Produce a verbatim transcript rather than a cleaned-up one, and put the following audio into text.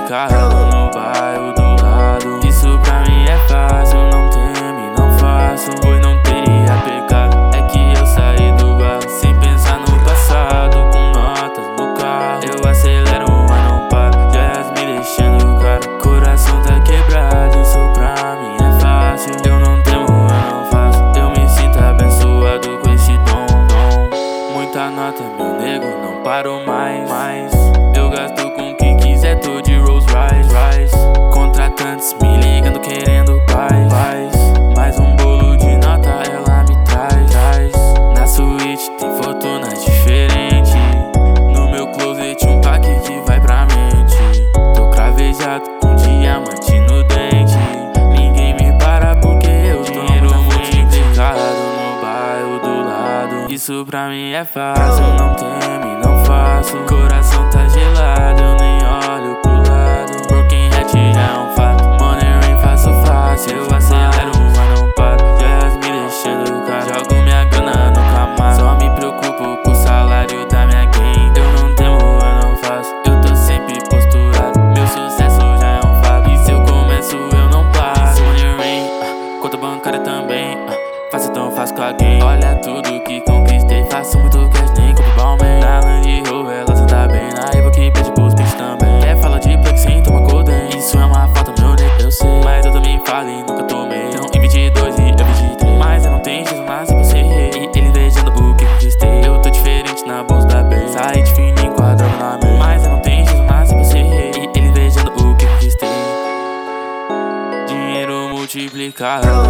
multiplicado no bairro do lado. Isso pra mim é fácil, não temo e não faço, pois não teria pecado. É que eu saí do bar sem pensar no passado, com notas no carro. Eu acelero, mas não paro, já me deixando caro. Coração tá quebrado, isso pra mim é fácil. Eu não temo, eu não faço, eu me sinto abençoado com esse dom, dom. Muita nota, meu nego, não paro mais, mais. Eu gasto com o que quiser, tô de Rolls Royce. Contratantes me ligando querendo paz, paz. Mais um bolo de nota ela me traz, traz. Na suíte tem fortunas diferentes. No meu closet um pack que vai pra mente. Tô cravejado com diamante no dente. Ninguém me para porque eu tô dinheiro multiplicado no bairro do lado. Isso pra mim é fácil, não temo e não faço. Coração tá gelado, eu nem olho pro lado. Broken hat já é um fato, money rain faço fácil. Eu acelero, mas não paro, já me deixando caro. Jogo minha grana no camaro, só me preocupo com o salário da minha gang. Eu não temo, eu não faço, eu tô sempre posturado. Meu sucesso já é um fato, e se eu começo eu não paro. Money rain, ah, conta bancária também, ah, faço tão fácil com alguém. Olha tudo que conquistei, faço muito cash, nem compro Balmain. Na Land Rover ela senta bem, na Evo que pede pros bitch também. Quer falar de plug sem tomar codeine, isso é uma falta, meu nego, eu sei. Mas eu também falei, nunca tomei. Não, em vinte e dois e eu vinte e três. Mas eu não tenho jeito, nasci pra ser rei. E ele invejando o que conquistei. Eu tô diferente na bolsa da B. Saí de fininho, quadrado na meia. Mas eu não tenho jeito, nasci pra ser rei. E ele invejando o que conquistei. Dinheiro multiplicado